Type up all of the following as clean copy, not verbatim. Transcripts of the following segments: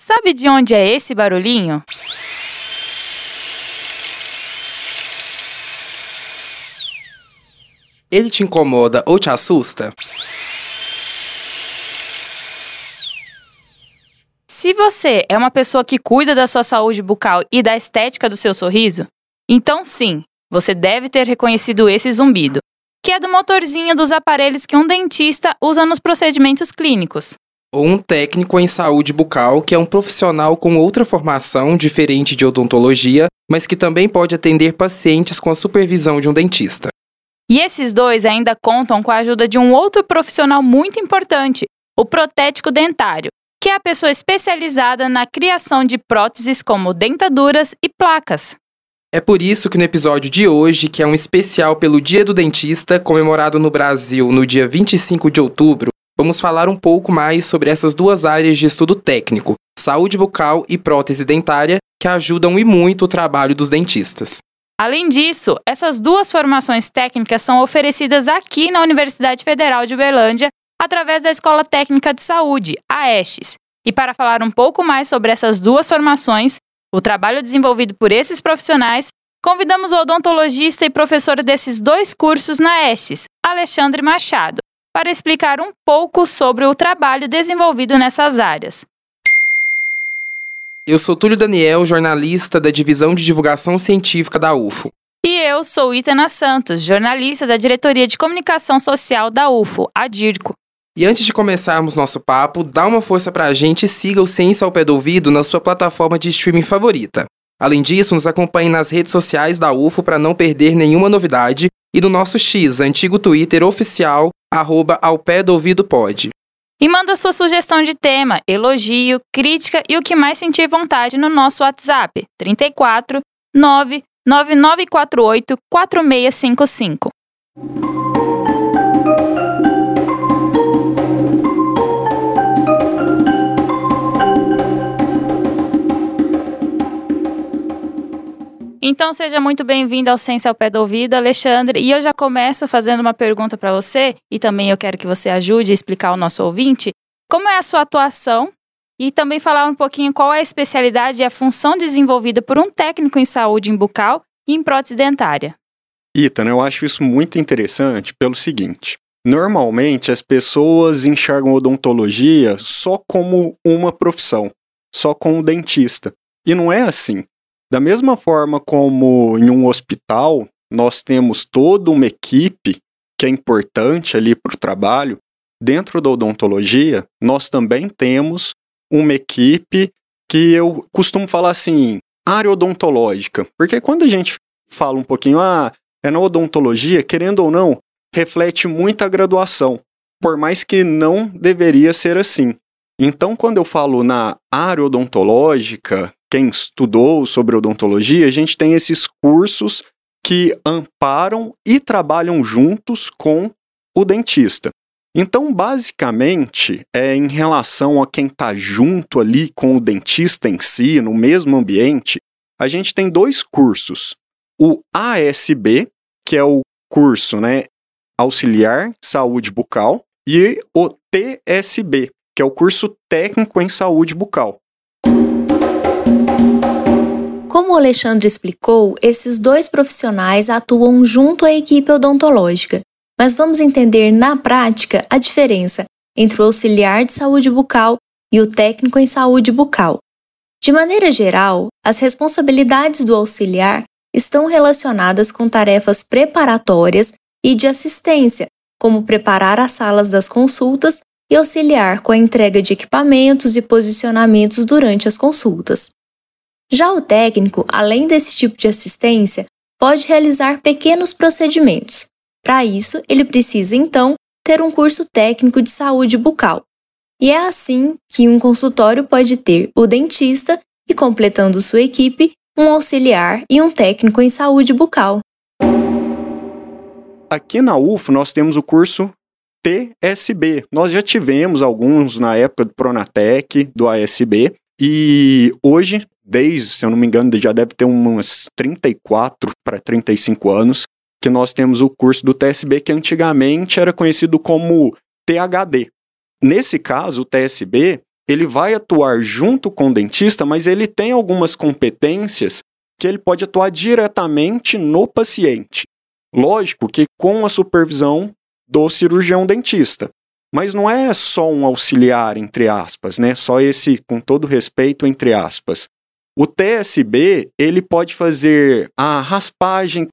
Sabe de onde é esse barulhinho? Ele te incomoda ou te assusta? Se você é uma pessoa que cuida da sua saúde bucal e da estética do seu sorriso, então sim, você deve ter reconhecido esse zumbido, que é do motorzinho dos aparelhos que um dentista usa nos procedimentos clínicos. Ou um técnico em saúde bucal, que é um profissional com outra formação diferente de odontologia, mas que também pode atender pacientes com a supervisão de um dentista. E esses dois ainda contam com a ajuda de um outro profissional muito importante, o protético dentário, que é a pessoa especializada na criação de próteses como dentaduras e placas. É por isso que no episódio de hoje, que é um especial pelo Dia do Dentista, comemorado no Brasil no dia 25 de outubro, vamos falar um pouco mais sobre essas duas áreas de estudo técnico, saúde bucal e prótese dentária, que ajudam e muito o trabalho dos dentistas. Além disso, essas duas formações técnicas são oferecidas aqui na Universidade Federal de Uberlândia através da Escola Técnica de Saúde, a ESTES. E para falar um pouco mais sobre essas duas formações, o trabalho desenvolvido por esses profissionais, convidamos o odontologista e professor desses dois cursos na ESTES, Alexandre Machado, para explicar um pouco sobre o trabalho desenvolvido nessas áreas. Eu sou Túlio Daniel, jornalista da Divisão de Divulgação Científica da UFO. E eu sou Itana Santos, jornalista da Diretoria de Comunicação Social da UFO, a DIRCO. E antes de começarmos nosso papo, dá uma força pra gente e siga o Ciência ao Pé do Ouvido na sua plataforma de streaming favorita. Além disso, nos acompanhe nas redes sociais da UFO para não perder nenhuma novidade e no nosso X, antigo Twitter oficial, @aopédoouvidopod. E manda sua sugestão de tema, elogio, crítica e o que mais sentir vontade no nosso WhatsApp, 34 99948 4655. Então seja muito bem-vindo ao Ciência ao Pé do Ouvido, Alexandre. E eu já começo fazendo uma pergunta para você, e também eu quero que você ajude a explicar ao nosso ouvinte como é a sua atuação e também falar um pouquinho qual é a especialidade e a função desenvolvida por um técnico em saúde bucal e em prótese dentária. Itana, eu acho isso muito interessante pelo seguinte. Normalmente as pessoas enxergam odontologia só como uma profissão, só como dentista. E não é assim. Da mesma forma como em um hospital, nós temos toda uma equipe que é importante ali para o trabalho, dentro da odontologia, nós também temos uma equipe que eu costumo falar assim, área odontológica. Porque quando a gente fala um pouquinho, é na odontologia, querendo ou não, reflete muito a graduação, por mais que não deveria ser assim. Então, quando eu falo na área odontológica, quem estudou sobre odontologia, a gente tem esses cursos que amparam e trabalham juntos com o dentista. Então, basicamente, em relação a quem está junto ali com o dentista em si, no mesmo ambiente, a gente tem dois cursos. O ASB, que é o curso, Auxiliar Saúde Bucal, e o TSB, que é o curso Técnico em Saúde Bucal. Como o Alexandre explicou, esses dois profissionais atuam junto à equipe odontológica, mas vamos entender na prática a diferença entre o auxiliar de saúde bucal e o técnico em saúde bucal. De maneira geral, as responsabilidades do auxiliar estão relacionadas com tarefas preparatórias e de assistência, como preparar as salas das consultas e auxiliar com a entrega de equipamentos e posicionamentos durante as consultas. Já o técnico, além desse tipo de assistência, pode realizar pequenos procedimentos. Para isso, ele precisa, então, ter um curso técnico de saúde bucal. E é assim que um consultório pode ter o dentista e, completando sua equipe, um auxiliar e um técnico em saúde bucal. Aqui na UFO, nós temos o curso TSB. Nós já tivemos alguns na época do Pronatec, do ASB, e hoje, se eu não me engano, já deve ter umas 34 para 35 anos, que nós temos o curso do TSB, que antigamente era conhecido como THD. Nesse caso, o TSB, ele vai atuar junto com o dentista, mas ele tem algumas competências que ele pode atuar diretamente no paciente. Lógico que com a supervisão do cirurgião dentista. Mas não é só um auxiliar, entre aspas, né? Só esse, com todo respeito, entre aspas. O TSB, ele pode fazer a raspagem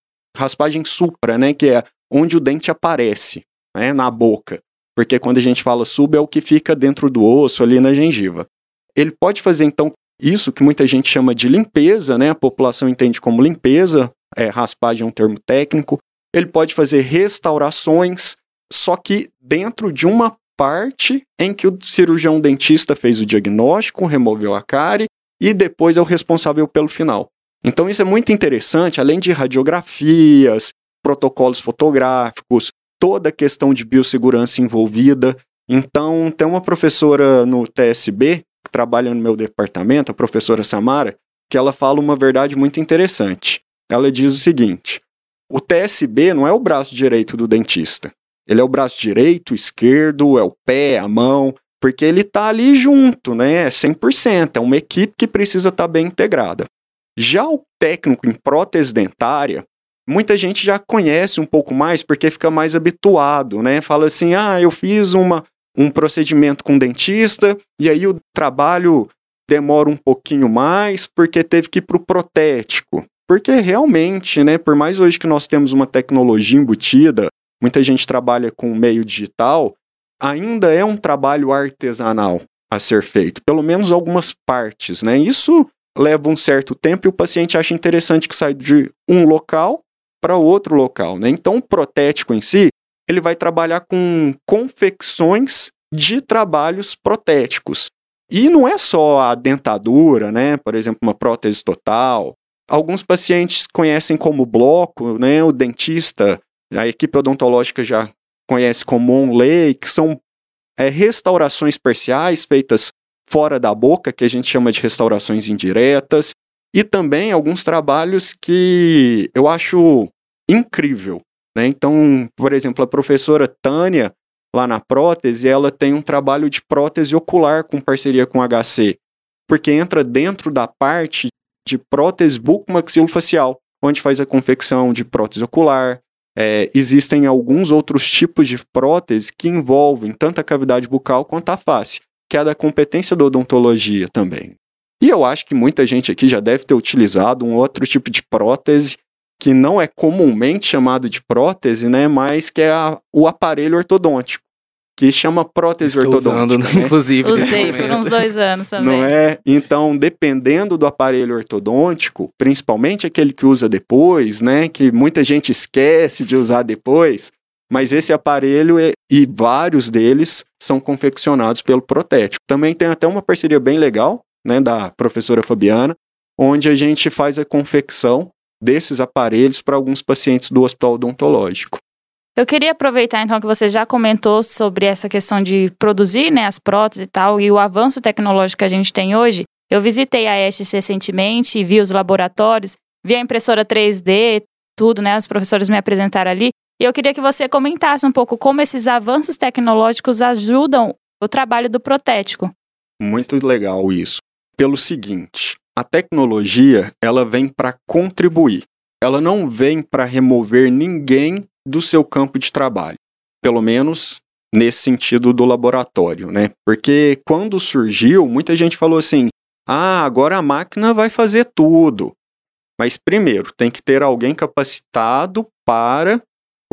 supra, né? Que é onde o dente aparece, né? Na boca. Porque quando a gente fala sub, é o que fica dentro do osso, ali na gengiva. Ele pode fazer, então, isso que muita gente chama de limpeza, né? A população entende como limpeza, raspagem é um termo técnico. Ele pode fazer restaurações, só que dentro de uma parte em que o cirurgião dentista fez o diagnóstico, removeu a cárie e depois é o responsável pelo final. Então isso é muito interessante, além de radiografias, protocolos fotográficos, toda a questão de biossegurança envolvida. Então tem uma professora no TSB, que trabalha no meu departamento, a professora Samara, que ela fala uma verdade muito interessante. Ela diz o seguinte: o TSB não é o braço direito do dentista. Ele é o braço direito, esquerdo, é o pé, a mão, porque ele está ali junto, né? 100%, é uma equipe que precisa estar bem integrada. Já o técnico em prótese dentária, muita gente já conhece um pouco mais porque fica mais habituado, né? Fala assim, eu fiz um procedimento com dentista e aí o trabalho demora um pouquinho mais porque teve que ir para o protético. Porque realmente, né, por mais hoje que nós temos uma tecnologia embutida, muita gente trabalha com meio digital, ainda é um trabalho artesanal a ser feito, pelo menos algumas partes, né? Isso leva um certo tempo e o paciente acha interessante que saia de um local para outro local, né? Então o protético em si, ele vai trabalhar com confecções de trabalhos protéticos. E não é só a dentadura, né? Por exemplo, uma prótese total. Alguns pacientes conhecem como bloco, né? O dentista, a equipe odontológica já conhece como onlay, que são restaurações parciais feitas fora da boca, que a gente chama de restaurações indiretas, e também alguns trabalhos que eu acho incrível, né? Então, por exemplo, a professora Tânia, lá na prótese, ela tem um trabalho de prótese ocular com parceria com o HC, porque entra dentro da parte de prótese bucomaxilofacial, onde faz a confecção de prótese ocular. Existem alguns outros tipos de prótese que envolvem tanto a cavidade bucal quanto a face, que é da competência da odontologia também. E eu acho que muita gente aqui já deve ter utilizado um outro tipo de prótese que não é comumente chamado de prótese, né, mas que é o aparelho ortodôntico, que chama prótese ortodôntica. Usando, né? Inclusive. Usei por uns 2 anos também. Não é? Então, dependendo do aparelho ortodôntico, principalmente aquele que usa depois, né, que muita gente esquece de usar depois, mas esse aparelho e vários deles são confeccionados pelo protético. Também tem até uma parceria bem legal, né, da professora Fabiana, onde a gente faz a confecção desses aparelhos para alguns pacientes do hospital odontológico. Eu queria aproveitar, então, que você já comentou sobre essa questão de produzir, né, as próteses e tal, e o avanço tecnológico que a gente tem hoje. Eu visitei a Estes recentemente, vi os laboratórios, vi a impressora 3D, tudo, né, os professores me apresentaram ali, e eu queria que você comentasse um pouco como esses avanços tecnológicos ajudam o trabalho do protético. Muito legal isso. Pelo seguinte, a tecnologia, ela vem para contribuir. Ela não vem para remover ninguém do seu campo de trabalho. Pelo menos nesse sentido do laboratório, né? Porque quando surgiu, muita gente falou assim, agora a máquina vai fazer tudo. Mas primeiro, tem que ter alguém capacitado para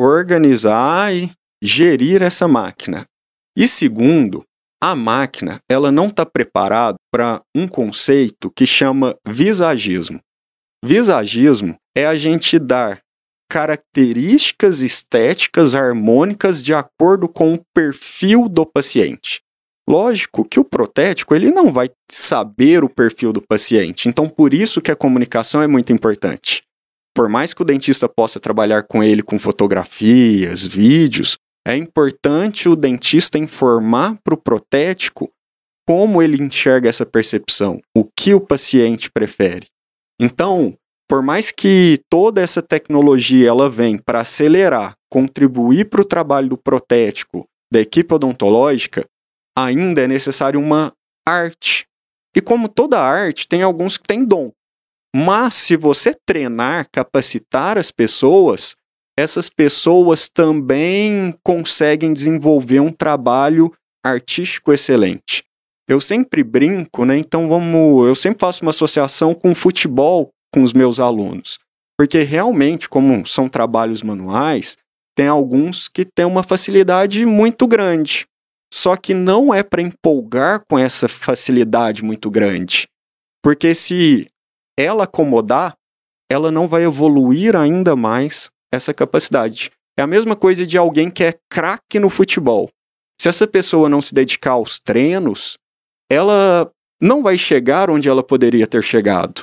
organizar e gerir essa máquina. E segundo, a máquina, ela não está preparada para um conceito que chama visagismo. Visagismo é a gente dar características estéticas harmônicas de acordo com o perfil do paciente. Lógico que o protético ele não vai saber o perfil do paciente, então por isso que a comunicação é muito importante. Por mais que o dentista possa trabalhar com ele com fotografias, vídeos, é importante o dentista informar para o protético como ele enxerga essa percepção, o que o paciente prefere. Então, por mais que toda essa tecnologia ela vem para acelerar, contribuir para o trabalho do protético, da equipe odontológica, ainda é necessário uma arte. E como toda arte, tem alguns que têm dom. Mas se você treinar, capacitar as pessoas, essas pessoas também conseguem desenvolver um trabalho artístico excelente. Eu sempre brinco, né? Então eu sempre faço uma associação com o futebol com os meus alunos. Porque realmente, como são trabalhos manuais, tem alguns que têm uma facilidade muito grande. Só que não é para empolgar com essa facilidade muito grande. Porque se ela acomodar, ela não vai evoluir ainda mais essa capacidade. É a mesma coisa de alguém que é craque no futebol. Se essa pessoa não se dedicar aos treinos, ela não vai chegar onde ela poderia ter chegado.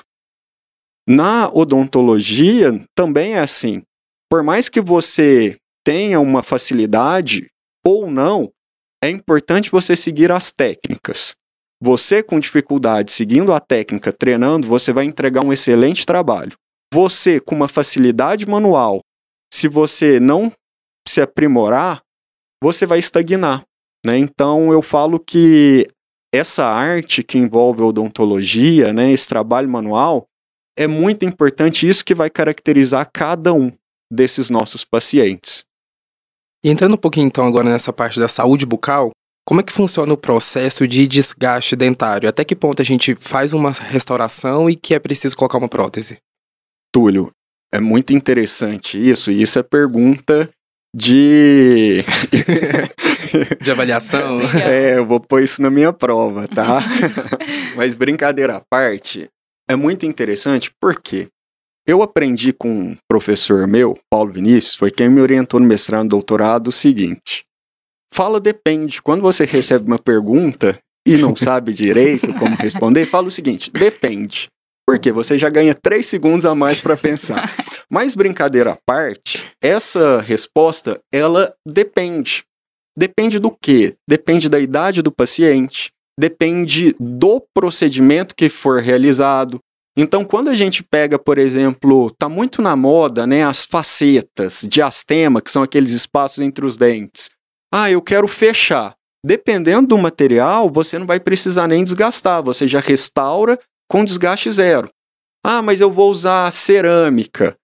Na odontologia também é assim. Por mais que você tenha uma facilidade ou não, é importante você seguir as técnicas. Você com dificuldade, seguindo a técnica, treinando, você vai entregar um excelente trabalho. Você com uma facilidade manual, se você não se aprimorar, você vai estagnar, né? Então eu falo que essa arte que envolve a odontologia, né, esse trabalho manual, é muito importante, isso que vai caracterizar cada um desses nossos pacientes. E entrando um pouquinho então agora nessa parte da saúde bucal, como é que funciona o processo de desgaste dentário? Até que ponto a gente faz uma restauração e que é preciso colocar uma prótese? Túlio, é muito interessante isso, e isso é pergunta de... de avaliação? Eu vou pôr isso na minha prova, tá? Mas brincadeira à parte, é muito interessante porque eu aprendi com um professor meu, Paulo Vinícius, foi quem me orientou no mestrado e doutorado, o seguinte: fala depende. Quando você recebe uma pergunta e não sabe direito como responder, fala o seguinte: depende. Porque você já ganha 3 segundos a mais para pensar. Mas brincadeira à parte, essa resposta, ela depende. Depende do quê? Depende da idade do paciente, depende do procedimento que for realizado. Então, quando a gente pega, por exemplo, tá muito na moda, né, as facetas, diastema, que são aqueles espaços entre os dentes. Eu quero fechar. Dependendo do material, você não vai precisar nem desgastar, você já restaura com desgaste zero. Mas eu vou usar cerâmica,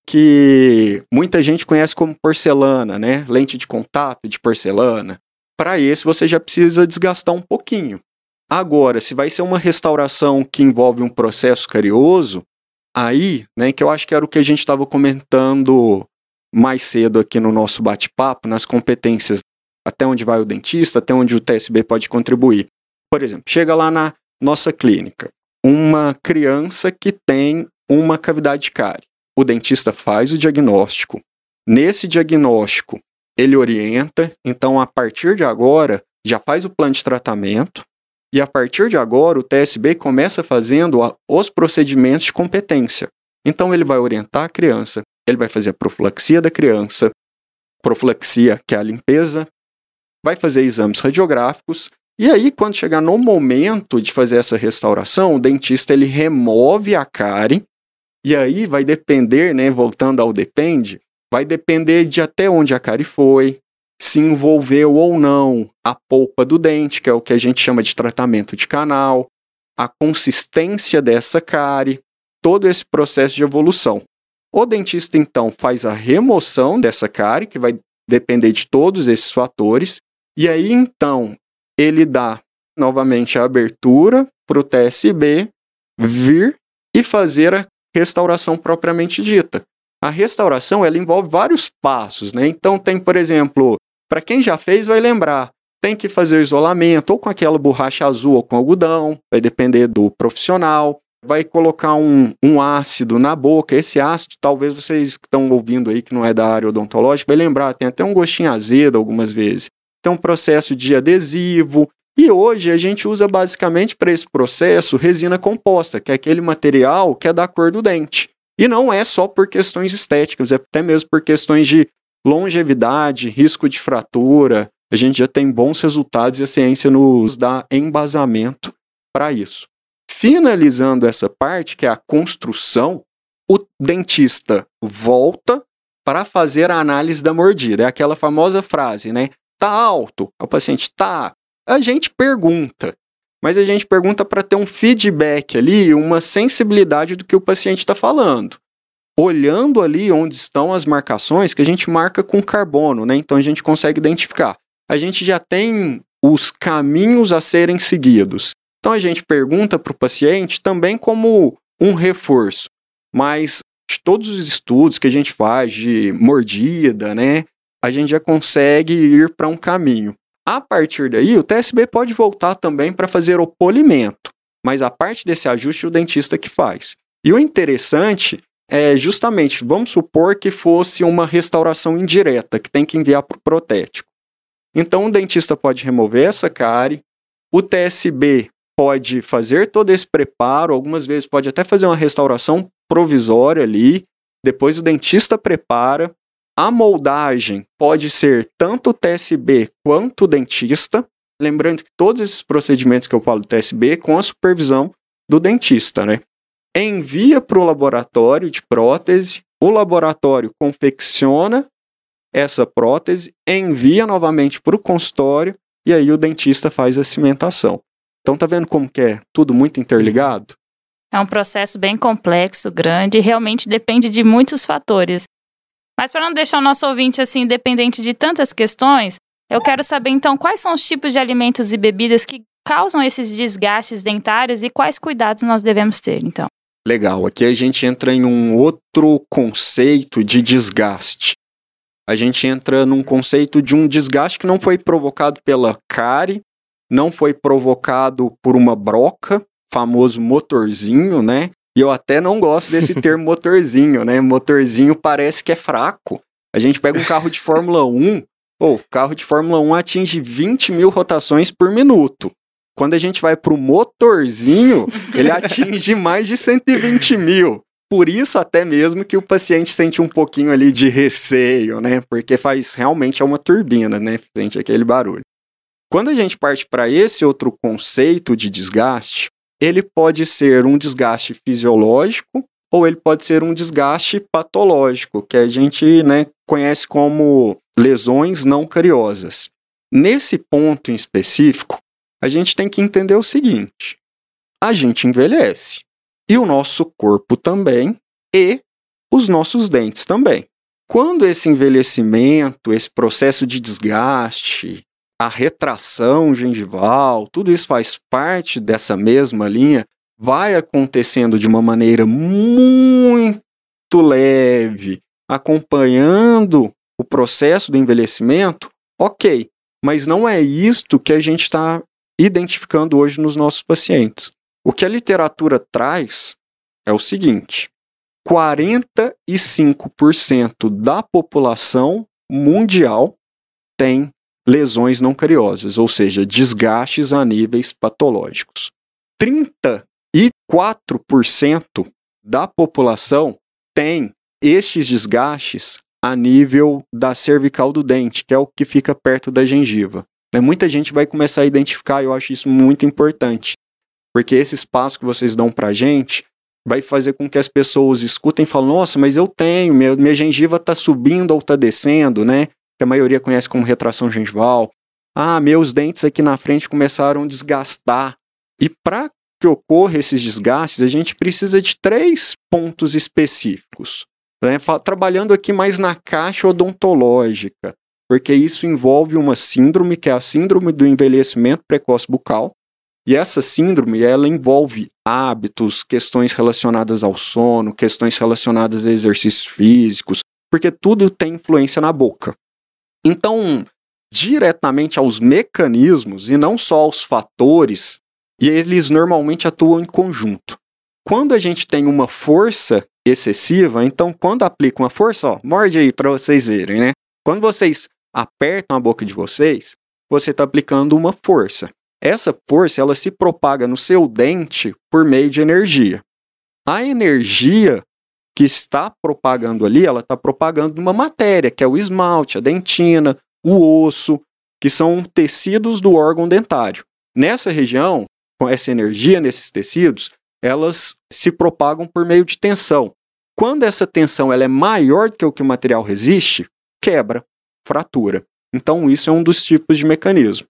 que muita gente conhece como porcelana, né? Lente de contato de porcelana. Para esse, você já precisa desgastar um pouquinho. Agora, se vai ser uma restauração que envolve um processo carioso, aí, né, que eu acho que era o que a gente estava comentando mais cedo aqui no nosso bate-papo, nas competências, até onde vai o dentista, até onde o TSB pode contribuir. Por exemplo, chega lá na nossa clínica, uma criança que tem uma cavidade de cárie. O dentista faz o diagnóstico. Nesse diagnóstico, ele orienta, então a partir de agora, já faz o plano de tratamento, e a partir de agora, o TSB começa fazendo os procedimentos de competência. Então, ele vai orientar a criança, ele vai fazer a profilaxia da criança, profilaxia, que é a limpeza, vai fazer exames radiográficos, e aí, quando chegar no momento de fazer essa restauração, o dentista ele remove a cárie, e aí vai depender, né, voltando ao depende, vai depender de até onde a cárie foi, se envolveu ou não a polpa do dente, que é o que a gente chama de tratamento de canal, a consistência dessa cárie, todo esse processo de evolução. O dentista, então, faz a remoção dessa cárie, que vai depender de todos esses fatores, e aí, então, ele dá novamente a abertura para o TSB vir e fazer a restauração propriamente dita. A restauração, ela envolve vários passos, né? Então, tem, por exemplo, para quem já fez, vai lembrar, tem que fazer o isolamento, ou com aquela borracha azul ou com algodão, vai depender do profissional, vai colocar um ácido na boca, esse ácido, talvez vocês que estão ouvindo aí, que não é da área odontológica, vai lembrar, tem até um gostinho azedo algumas vezes. Tem um processo de adesivo, e hoje a gente usa basicamente para esse processo resina composta, que é aquele material que é da cor do dente. E não é só por questões estéticas, é até mesmo por questões de longevidade, risco de fratura. A gente já tem bons resultados e a ciência nos dá embasamento para isso. Finalizando essa parte, que é a construção, o dentista volta para fazer a análise da mordida. É aquela famosa frase, né? Tá alto? O paciente tá. A gente pergunta. mas a gente pergunta para ter um feedback ali, uma sensibilidade do que o paciente está falando. Olhando ali onde estão as marcações, que a gente marca com carbono, né? Então a gente consegue identificar. A gente já tem os caminhos a serem seguidos. Então a gente pergunta para o paciente também como um reforço, mas de todos os estudos que a gente faz de mordida, né, a gente já consegue ir para um caminho. A partir daí, o TSB pode voltar também para fazer o polimento, mas a parte desse ajuste é o dentista que faz. E o interessante é justamente, vamos supor que fosse uma restauração indireta, que tem que enviar para o protético. Então o dentista pode remover essa cárie, o TSB pode fazer todo esse preparo, algumas vezes pode até fazer uma restauração provisória ali, depois o dentista prepara, a moldagem pode ser tanto o TSB quanto o dentista, lembrando que todos esses procedimentos que eu falo do TSB com a supervisão do dentista, né? Envia para o laboratório de prótese, o laboratório confecciona essa prótese, envia novamente para o consultório e aí o dentista faz a cimentação. Então tá vendo como que é tudo muito interligado? É um processo bem complexo, grande e realmente depende de muitos fatores. Mas para não deixar o nosso ouvinte assim dependente de tantas questões, eu quero saber então quais são os tipos de alimentos e bebidas que causam esses desgastes dentários e quais cuidados nós devemos ter, então. Legal, aqui a gente entra em um outro conceito de desgaste. A gente entra num conceito de um desgaste que não foi provocado pela cárie, não foi provocado por uma broca, famoso motorzinho, né? E eu até não gosto desse termo motorzinho, né? Motorzinho parece que é fraco. A gente pega um carro de Fórmula 1, o carro de Fórmula 1 atinge 20 mil rotações por minuto. Quando a gente vai para o motorzinho, ele atinge mais de 120 mil. Por isso até mesmo que o paciente sente um pouquinho ali de receio, né? Porque realmente é uma turbina, né? Sente aquele barulho. Quando a gente parte para esse outro conceito de desgaste, ele pode ser um desgaste fisiológico ou ele pode ser um desgaste patológico, que a gente, né, conhece como lesões não cariosas. Nesse ponto em específico, a gente tem que entender o seguinte: a gente envelhece e o nosso corpo também e os nossos dentes também. Quando esse envelhecimento, esse processo de desgaste, a retração gengival, tudo isso faz parte dessa mesma linha, vai acontecendo de uma maneira muito leve, acompanhando o processo do envelhecimento, ok, mas não é isto que a gente está identificando hoje nos nossos pacientes. O que a literatura traz é o seguinte: 45% da população mundial tem lesões não cariosas, ou seja, desgastes a níveis patológicos. 34% da população tem estes desgastes a nível da cervical do dente, que é o que fica perto da gengiva. Muita gente vai começar a identificar, eu acho isso muito importante, porque esse espaço que vocês dão pra gente vai fazer com que as pessoas escutem e falem: nossa, mas eu tenho, minha gengiva está subindo ou está descendo, né? Que a maioria conhece como retração gengival. Ah, meus dentes aqui na frente começaram a desgastar. E para que ocorra esses desgastes, a gente precisa de 3 pontos específicos, né? Trabalhando aqui mais na caixa odontológica, porque isso envolve uma síndrome, que é a síndrome do envelhecimento precoce bucal. E essa síndrome, ela envolve hábitos, questões relacionadas ao sono, questões relacionadas a exercícios físicos, porque tudo tem influência na boca. Então, diretamente aos mecanismos e não só aos fatores, e eles normalmente atuam em conjunto. Quando a gente tem uma força excessiva, então quando aplica uma força, ó, morde aí para vocês verem, né? Quando vocês apertam a boca de vocês, você está aplicando uma força. Essa força, ela se propaga no seu dente por meio de energia. A energia que está propagando ali, ela está propagando uma matéria, que é o esmalte, a dentina, o osso, que são tecidos do órgão dentário. Nessa região, com essa energia nesses tecidos, elas se propagam por meio de tensão. Quando essa tensão ela é maior do que o material resiste, quebra, fratura. Então isso é um dos tipos de mecanismo.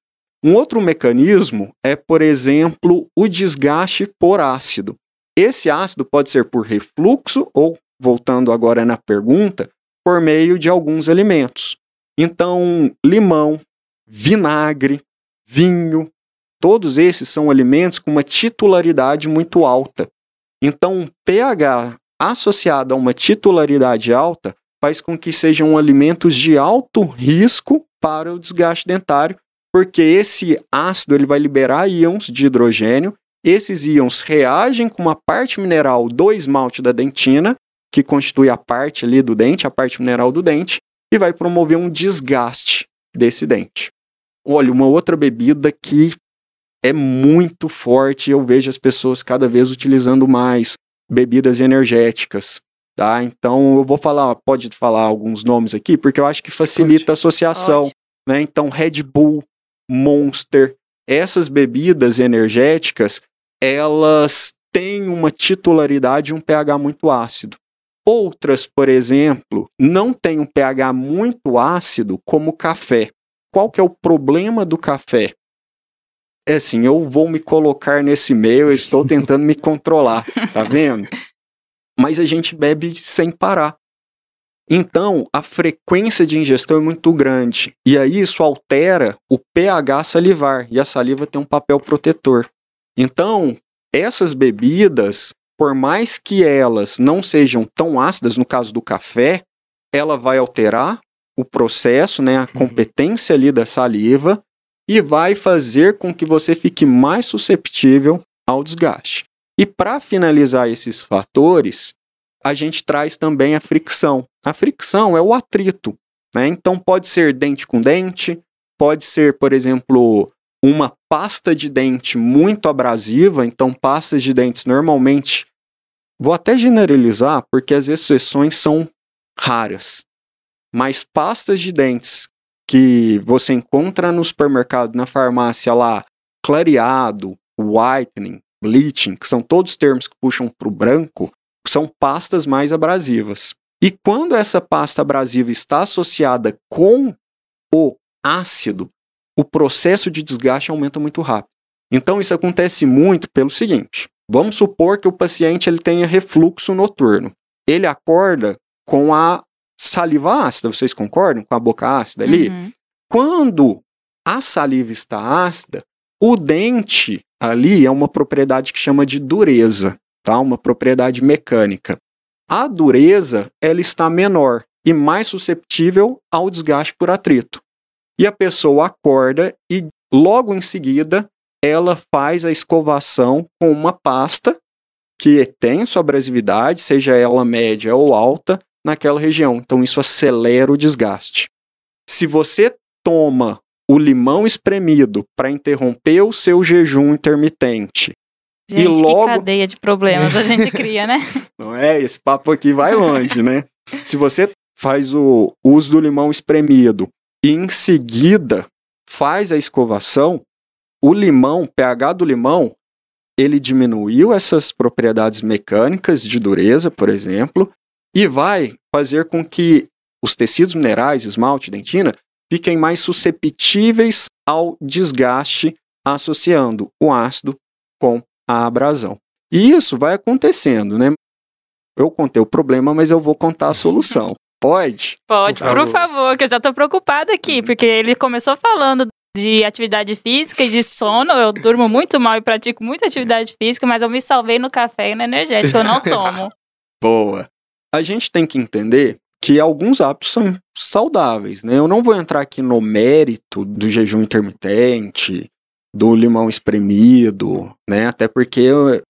Um outro mecanismo é, por exemplo, o desgaste por ácido. Esse ácido pode ser por refluxo ou, voltando agora na pergunta, por meio de alguns alimentos. Então, limão, vinagre, vinho, todos esses são alimentos com uma titularidade muito alta. Então, um pH associado a uma titularidade alta faz com que sejam alimentos de alto risco para o desgaste dentário, porque esse ácido ele vai liberar íons de hidrogênio, esses íons reagem com uma parte mineral do esmalte da dentina, que constitui a parte ali do dente, a parte mineral do dente, e vai promover um desgaste desse dente. Olha, uma outra bebida que é muito forte, eu vejo as pessoas cada vez utilizando mais bebidas energéticas, tá? Então eu vou falar, pode falar alguns nomes aqui, porque eu acho que facilita a associação, né? Então Red Bull, Monster, essas bebidas energéticas, elas têm uma titularidade e um pH muito ácido. Outras, por exemplo, não têm um pH muito ácido como o café. Qual que é o problema do café? É assim, eu vou me colocar nesse meio, eu estou tentando me controlar, tá vendo? Mas a gente bebe sem parar. Então, a frequência de ingestão é muito grande. E aí isso altera o pH salivar. E a saliva tem um papel protetor. Então, essas bebidas, por mais que elas não sejam tão ácidas, no caso do café, ela vai alterar o processo, né, a competência ali da saliva, e vai fazer com que você fique mais susceptível ao desgaste. E para finalizar esses fatores, a gente traz também a fricção. A fricção é o atrito, né? Então pode ser dente com dente, pode ser, por exemplo, uma pasta de dente muito abrasiva. Então pastas de dentes normalmente, vou até generalizar porque as exceções são raras, mas pastas de dentes que você encontra no supermercado, na farmácia lá, clareado, whitening, bleaching, que são todos termos que puxam para o branco, são pastas mais abrasivas. E quando essa pasta abrasiva está associada com o ácido, o processo de desgaste aumenta muito rápido. Então isso acontece muito pelo seguinte: vamos supor que o paciente ele tenha refluxo noturno. Ele acorda com a saliva ácida, vocês concordam? Com a boca ácida ali? Uhum. Quando a saliva está ácida, o dente ali é uma propriedade que chama de dureza, tá? Uma propriedade mecânica. A dureza, ela está menor e mais susceptível ao desgaste por atrito. E a pessoa acorda e logo em seguida ela faz a escovação com uma pasta que tem sua abrasividade, seja ela média ou alta, naquela região. Então isso acelera o desgaste. Se você toma o limão espremido para interromper o seu jejum intermitente, gente, e logo... que cadeia de problemas a gente cria, né? Não é? Esse papo aqui vai longe, né? Se você faz o uso do limão espremido e em seguida faz a escovação, o limão, o pH do limão, ele diminuiu essas propriedades mecânicas de dureza, por exemplo, e vai fazer com que os tecidos minerais, esmalte, dentina, fiquem mais susceptíveis ao desgaste associando o ácido com a abrasão. E isso vai acontecendo, né? Eu contei o problema, mas eu vou contar a solução. Pode? Pode, por favor, que eu já tô preocupada aqui, porque ele começou falando de atividade física e de sono. Eu durmo muito mal e pratico muita atividade física, mas eu me salvei no café e no energético, eu não tomo. Boa. A gente tem que entender que alguns hábitos são saudáveis, né? Eu não vou entrar aqui no mérito do jejum intermitente, do limão espremido, né? Até porque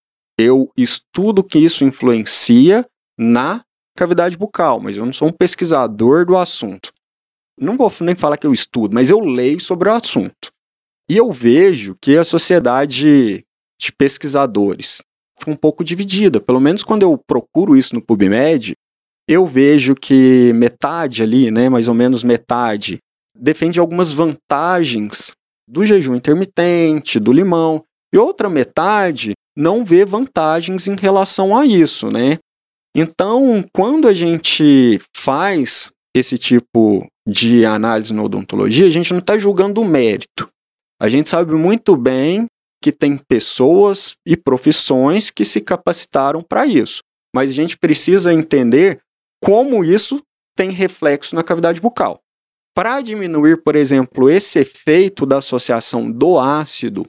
eu estudo que isso influencia na cavidade bucal, mas eu não sou um pesquisador do assunto. Não vou nem falar que eu estudo, mas eu leio sobre o assunto. E eu vejo que a sociedade de pesquisadores fica um pouco dividida. Pelo menos quando eu procuro isso no PubMed, eu vejo que metade ali, né, mais ou menos metade, defende algumas vantagens do jejum intermitente, do limão, e outra metade não vê vantagens em relação a isso, né? Então, quando a gente faz esse tipo de análise na odontologia, a gente não está julgando o mérito. A gente sabe muito bem que tem pessoas e profissões que se capacitaram para isso, mas a gente precisa entender como isso tem reflexo na cavidade bucal. Para diminuir, por exemplo, esse efeito da associação do ácido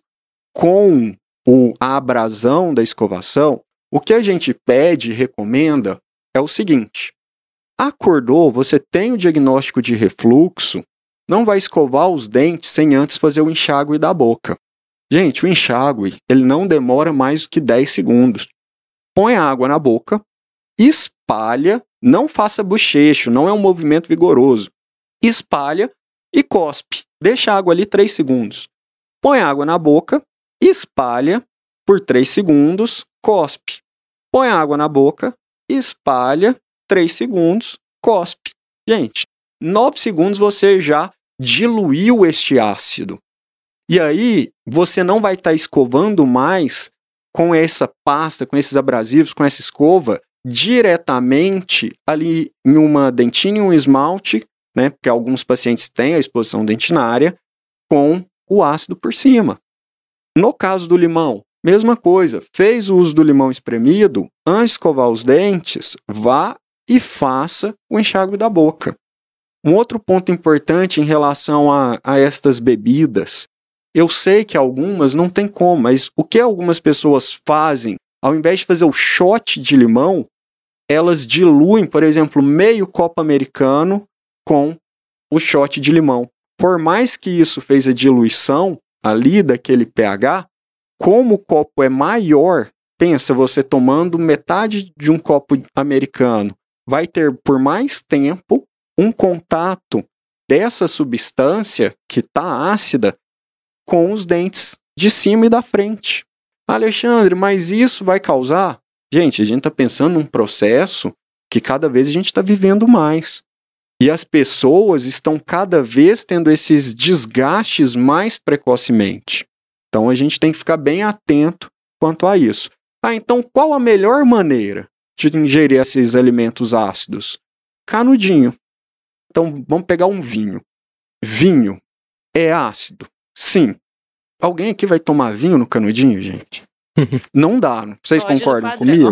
com a abrasão da escovação, o que a gente pede e recomenda é o seguinte: acordou, você tem o diagnóstico de refluxo, não vai escovar os dentes sem antes fazer o enxágue da boca. Gente, o enxágue, ele não demora mais do que 10 segundos. Põe a água na boca, espalha, não faça bochecho, não é um movimento vigoroso. Espalha e cospe. Deixa a água ali 3 segundos. Põe a água na boca, espalha por 3 segundos, cospe. Põe a água na boca, espalha 3 segundos, cospe. Gente, 9 segundos você já diluiu este ácido. E aí, você não vai estar escovando mais com essa pasta, com esses abrasivos, com essa escova, diretamente ali em uma dentina e um esmalte, né? Porque alguns pacientes têm a exposição dentinária, com o ácido por cima. No caso do limão, mesma coisa. Fez o uso do limão espremido, antes de escovar os dentes, vá e faça o enxágue da boca. Um outro ponto importante em relação a estas bebidas, eu sei que algumas não tem como, mas o que algumas pessoas fazem, ao invés de fazer o shot de limão, elas diluem, por exemplo, meio copo americano com o shot de limão. Por mais que isso fez a diluição ali daquele pH, como o copo é maior, pensa você tomando metade de um copo americano, vai ter por mais tempo um contato dessa substância que está ácida com os dentes de cima e da frente. Alexandre, mas isso vai causar? Gente, a gente está pensando num processo que cada vez a gente está vivendo mais. E as pessoas estão cada vez tendo esses desgastes mais precocemente. Então a gente tem que ficar bem atento quanto a isso. Então qual a melhor maneira de ingerir esses alimentos ácidos? Canudinho. Então vamos pegar um vinho. Vinho é ácido? Sim. Alguém aqui vai tomar vinho no canudinho, gente? Não dá, não? Vocês concordam comigo?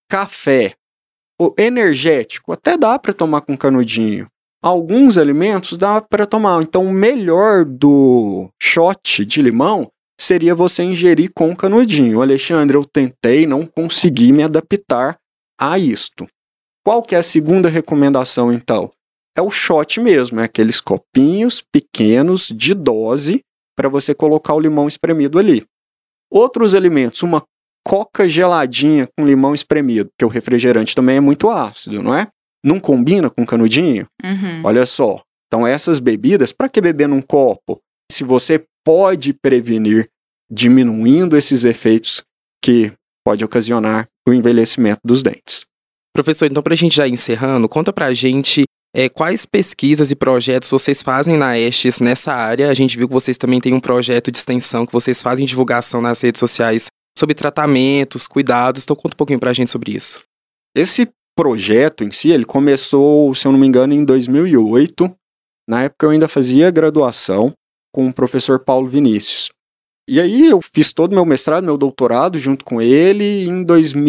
Café. O energético até dá para tomar com canudinho. Alguns alimentos dá para tomar. Então o melhor do shot de limão seria você ingerir com canudinho. Alexandre, eu tentei, não consegui me adaptar a isto. Qual que é a segunda recomendação, então? É o shot mesmo, é aqueles copinhos pequenos de dose para você colocar o limão espremido ali. Outros alimentos, uma coca geladinha com limão espremido, porque o refrigerante também é muito ácido, não é? Não combina com canudinho? Olha só. Então essas bebidas, para que beber num copo? Se você pode prevenir diminuindo esses efeitos que pode ocasionar o envelhecimento dos dentes. Professor, então para a gente já ir encerrando, conta para a gente quais pesquisas e projetos vocês fazem na Estes nessa área. A gente viu que vocês também têm um projeto de extensão, que vocês fazem divulgação nas redes sociais sobre tratamentos, cuidados. Então conta um pouquinho para a gente sobre isso. Esse projeto em si, ele começou, se eu não me engano, em 2008. Na época eu ainda fazia graduação com o professor Paulo Vinícius. E aí eu fiz todo o meu mestrado, meu doutorado junto com ele. Em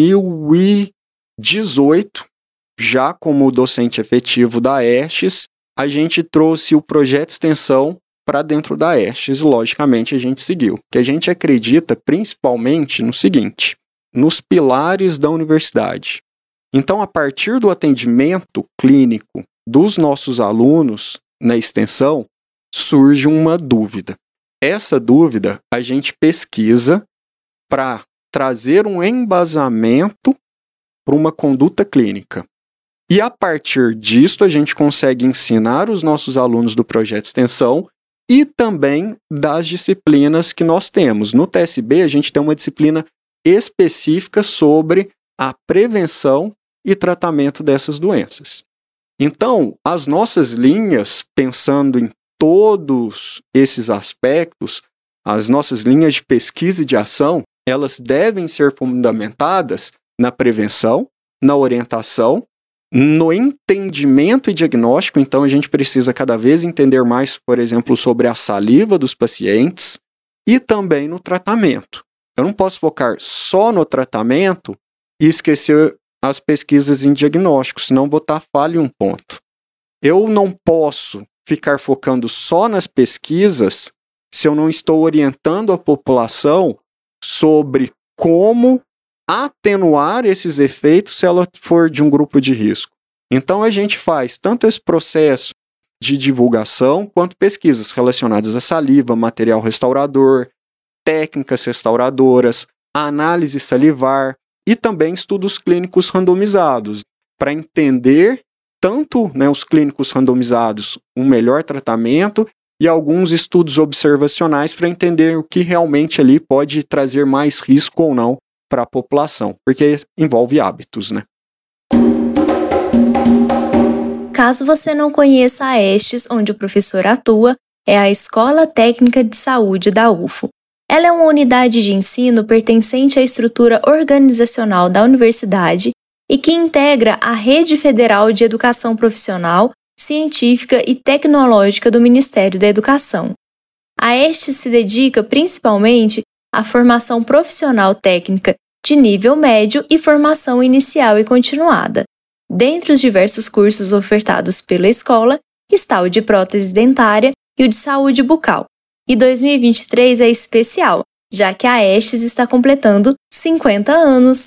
2018, já como docente efetivo da Estes, a gente trouxe o projeto de extensão para dentro da Estes. Logicamente a gente seguiu. Porque a gente acredita principalmente no seguinte, nos pilares da universidade. Então, a partir do atendimento clínico dos nossos alunos na extensão, surge uma dúvida. Essa dúvida a gente pesquisa para trazer um embasamento para uma conduta clínica. E a partir disso, a gente consegue ensinar os nossos alunos do projeto de extensão e também das disciplinas que nós temos. No TSB, a gente tem uma disciplina específica sobre a prevenção e tratamento dessas doenças. Então, as nossas linhas, pensando em todos esses aspectos, as nossas linhas de pesquisa e de ação, elas devem ser fundamentadas na prevenção, na orientação, no entendimento e diagnóstico. Então, a gente precisa cada vez entender mais, por exemplo, sobre a saliva dos pacientes, e também no tratamento. Eu não posso focar só no tratamento e esquecer as pesquisas em diagnóstico, senão vou estar falho em um ponto. Eu não posso ficar focando só nas pesquisas se eu não estou orientando a população sobre como atenuar esses efeitos se ela for de um grupo de risco. Então a gente faz tanto esse processo de divulgação quanto pesquisas relacionadas à saliva, material restaurador, técnicas restauradoras, análise salivar e também estudos clínicos randomizados, para entender tanto, os clínicos randomizados, um melhor tratamento e alguns estudos observacionais para entender o que realmente ali pode trazer mais risco ou não para a população, porque envolve hábitos, né? Caso você não conheça a ESTES, onde o professor atua, é a Escola Técnica de Saúde da UFO. Ela é uma unidade de ensino pertencente à estrutura organizacional da universidade e que integra a Rede Federal de Educação Profissional, Científica e Tecnológica do Ministério da Educação. A ESTES se dedica principalmente à formação profissional técnica de nível médio e formação inicial e continuada. Dentre os diversos cursos ofertados pela escola está o de prótese dentária e o de saúde bucal. E 2023 é especial, já que a ESTES está completando 50 anos.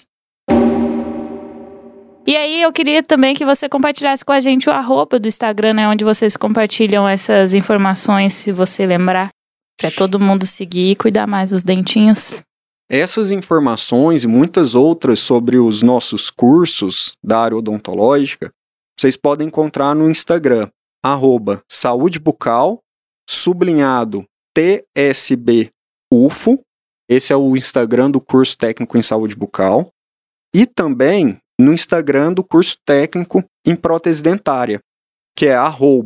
E aí eu queria também que você compartilhasse com a gente o @ do Instagram, né, onde vocês compartilham essas informações, se você lembrar, para todo mundo seguir e cuidar mais dos dentinhos. Essas informações e muitas outras sobre os nossos cursos da área odontológica, vocês podem encontrar no Instagram, @saúdebucal, _TSB UFO, esse é o Instagram do curso técnico em saúde bucal, e também no Instagram do curso técnico em prótese dentária, que é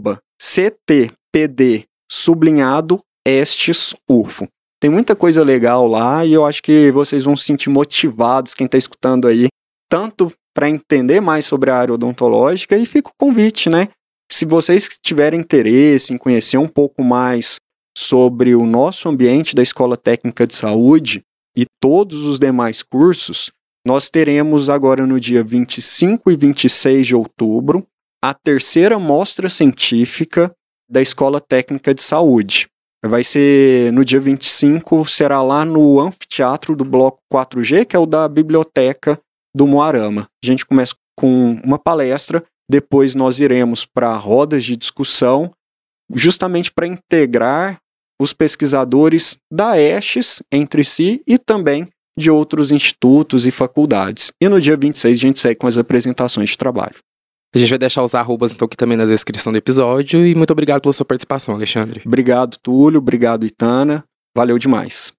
@CTPD_ESTES UFO. Tem muita coisa legal lá e eu acho que vocês vão se sentir motivados, quem está escutando aí, tanto para entender mais sobre a área odontológica, e fica o convite, né? Se vocês tiverem interesse em conhecer um pouco mais sobre o nosso ambiente da Escola Técnica de Saúde e todos os demais cursos, nós teremos agora no dia 25 e 26 de outubro a 3ª Mostra Científica da Escola Técnica de Saúde. Vai ser no dia 25, será lá no anfiteatro do Bloco 4G, que é o da Biblioteca do Moarama. A gente começa com uma palestra, depois nós iremos para rodas de discussão, justamente para integrar os pesquisadores da ESTES entre si e também de outros institutos e faculdades. E no dia 26 a gente segue com as apresentações de trabalho. A gente vai deixar os arrobas então aqui também na descrição do episódio, e muito obrigado pela sua participação, Alexandre. Obrigado, Túlio. Obrigado, Itana. Valeu demais.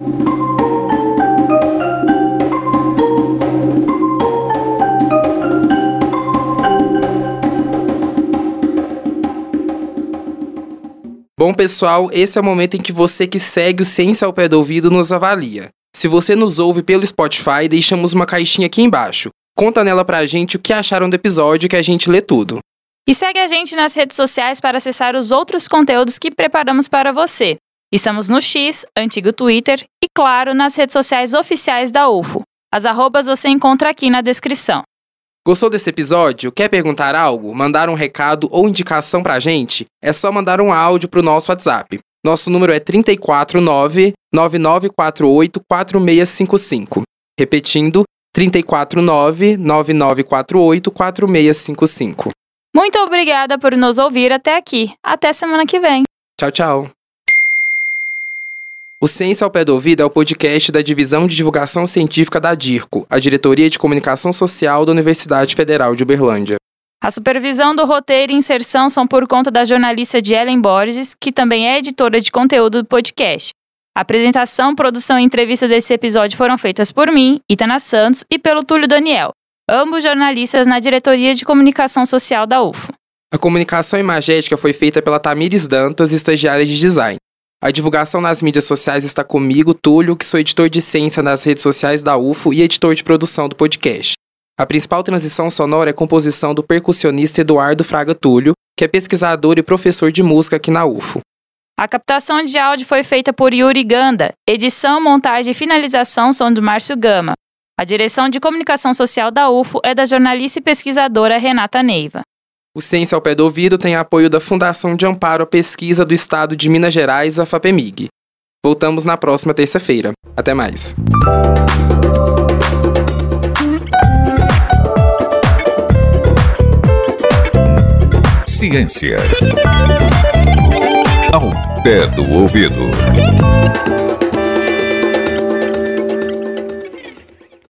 Bom, pessoal, esse é o momento em que você que segue o Ciência ao Pé do Ouvido nos avalia. Se você nos ouve pelo Spotify, deixamos uma caixinha aqui embaixo. Conta nela pra gente o que acharam do episódio, que a gente lê tudo. E segue a gente nas redes sociais para acessar os outros conteúdos que preparamos para você. Estamos no X, antigo Twitter, e claro, nas redes sociais oficiais da UFO. As arrobas você encontra aqui na descrição. Gostou desse episódio? Quer perguntar algo? Mandar um recado ou indicação pra gente? É só mandar um áudio pro nosso WhatsApp. Nosso número é 349-9948-4655. Repetindo, 349-9948-4655. Muito obrigada por nos ouvir até aqui. Até semana que vem. Tchau, tchau. O Ciência ao Pé do Ouvido é o podcast da Divisão de Divulgação Científica da DIRCO, a Diretoria de Comunicação Social da Universidade Federal de Uberlândia. A supervisão do roteiro e inserção são por conta da jornalista Ellen Borges, que também é editora de conteúdo do podcast. A apresentação, produção e entrevista desse episódio foram feitas por mim, Itana Santos, e pelo Túlio Daniel, ambos jornalistas na Diretoria de Comunicação Social da UFO. A comunicação imagética foi feita pela Tamires Dantas, estagiária de design. A divulgação nas mídias sociais está comigo, Túlio, que sou editor de ciência nas redes sociais da UFO e editor de produção do podcast. A principal transição sonora é a composição do percussionista Eduardo Fraga Túlio, que é pesquisador e professor de música aqui na UFO. A captação de áudio foi feita por Yuri Ganda. Edição, montagem e finalização são do Márcio Gama. A direção de comunicação social da UFO é da jornalista e pesquisadora Renata Neiva. O Ciência ao Pé do Ouvido tem apoio da Fundação de Amparo à Pesquisa do Estado de Minas Gerais, a FAPEMIG. Voltamos na próxima terça-feira. Até mais. Ciência ao pé do ouvido.